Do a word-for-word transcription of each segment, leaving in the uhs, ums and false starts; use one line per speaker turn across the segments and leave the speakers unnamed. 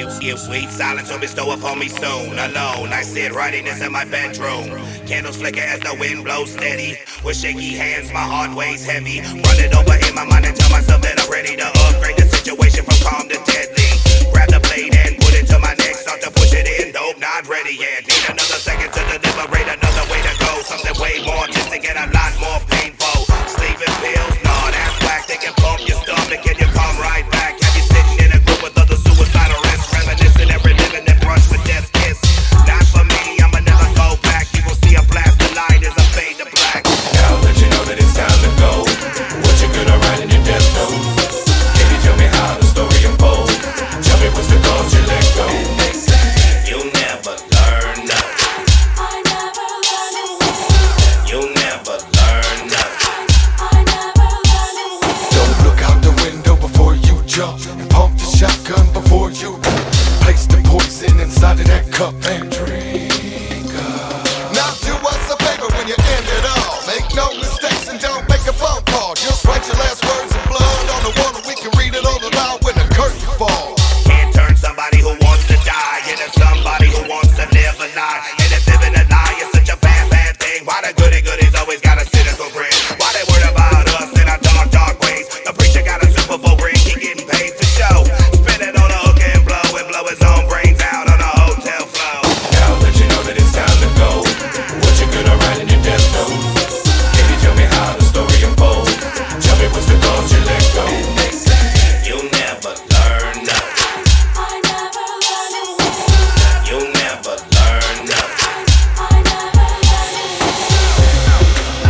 Give sweet silence will bestow upon me soon. Alone, I sit writing this in my bedroom. Candles flicker as the wind blows steady. With shaky hands, my heart weighs heavy. Running over in my mind and tell myself that I'm ready to upgrade the situation from calm to deadly. Grab the blade and put it to my neck, start to push it in. Dope, not ready yet. Need another second to deliberate another way to go. Something way more artistic and a lot more painful. Sleeping pills, nah, that's whack. They can pump your stomach and you come right back. Have you sitting in a group with other suicidalists, reminiscing and reliving that brush with death's kiss. Not for me, I'ma never go back. You will see a blast of light as I fade to black.
Now I'll let you know that it's time to go. What you gonna write in your death note? Can you tell me how the story unfolds? Tell me what's the cause you let go.
You never learn nothing.
I never learned it.
You never learn nothing.
I never learned it.
Don't look out the window before you jump, and pump the shotgun before you place the poison inside of that cup and drink up. Now do us a favor when you end it all. Make no mistakes and don't make a phone call. Just write your last words in blood on the wall and we can read it all aloud when the curtain falls.
Can't turn somebody who wants to die into somebody who wants to live a lie. And if living a lie is such a bad, bad thing, why the goody goodies always got a cynical grin? Why they worried about us in our dark, dark ways? The preacher got a Super Bowl ring, he getting paid for show. Spin it on a hook and blow and blow his own brains out on a hotel floor.
Now I'll let you know that it's time to go. What you gonna write in your death note? Can you tell me how the story unfolds? Tell me what's the cause you let go.
You never learn nothing.
I never learned it.
You never learn nothing.
I never learned it.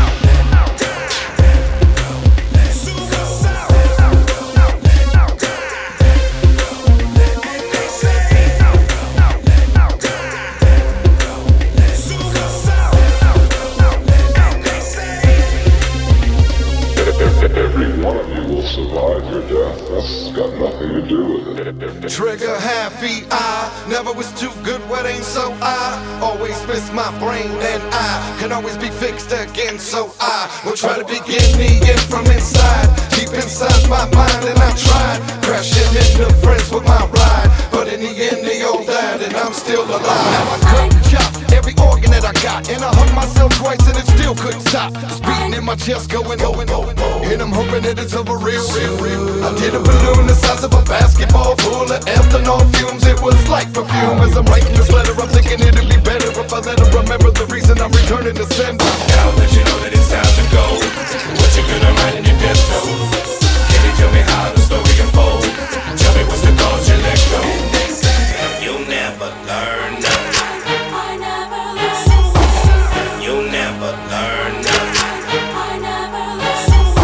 Every one of you will survive your death. That's got nothing to do with it.
Trigger happy, I never was too good, what ain't so I always miss my brain and I can always be fixed again. So I will try to begin the end from inside, deep inside my mind. And I tried crashing into friends with my ride, but in the end they all died and I'm still alive. Now I cut and chop every organ that I got, and I hung myself twice and it still couldn't stop. Just beating in my chest, going, going, going, and I'm hoping that it's over real, real, real. I did a balloon the size of a basketball full of ethanol fumes. It was like perfume. As I'm writing this letter, I'm thinking it'd be better if I let her remember the reason I'm returning to sender.
Now I'll let you know that it's time to go. What you gonna write in your death note? Can you tell me how the story unfolds? Tell me what's the cause you let go.
You never learn nothing.
I never learned it.
You never learn nothing.
I never learned it.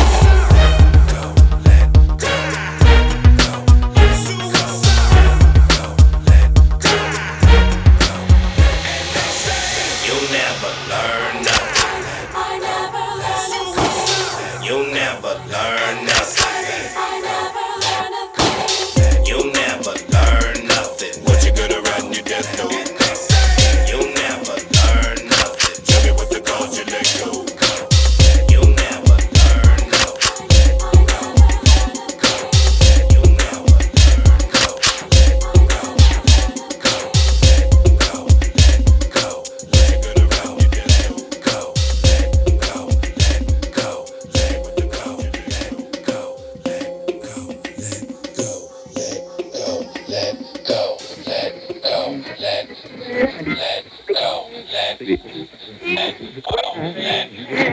You never learn nothing.
I never learned it.
You never learn nothing.
I never learned it.
You never learn nothing.
What you gonna write in your death note?
You never learn nothing.
Tell me what's the cause you let go.
You never learn nothing. You never learn
Let go, let go, let, let go, let, let go, let go.